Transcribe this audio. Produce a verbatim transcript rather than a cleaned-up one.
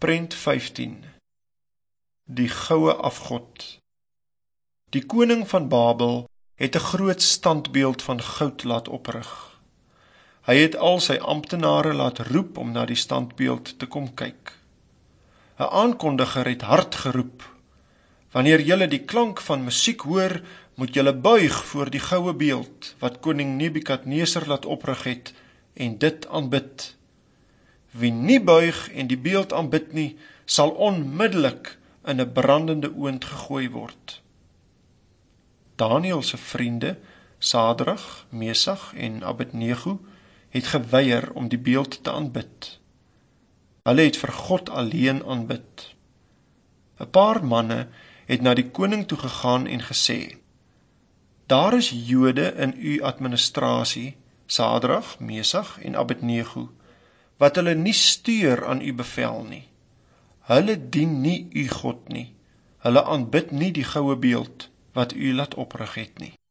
Prent vyftien. Die goue afgod. Die koning van Babel het 'n groot standbeeld van goud laat oprig. Hy het al sy amptenare laat roep om na die standbeeld te kom kyk. 'n Aankondiger het hard geroep: wanneer julle die klank van musiek hoor, moet julle buig voor die goue beeld wat koning Nebukadneser laat oprig het en dit aanbid. Wie nie buig en die beeld aanbid nie, sal onmiddellik in 'n brandende oond gegooi word. Daniël se vriende, Sadrag, Mesach en Abednego, het geweier om die beeld te aanbid. Hulle het vir God alleen aanbid. 'n Paar manne het na die koning toe gegaan en gesê: daar is Jode in u administrasie, Sadrag, Mesach en Abednego, wat hulle nie stuur aan u bevel nie. Hulle dien nie u God nie. Hulle aanbid nie die goue beeld wat u laat oprig het nie.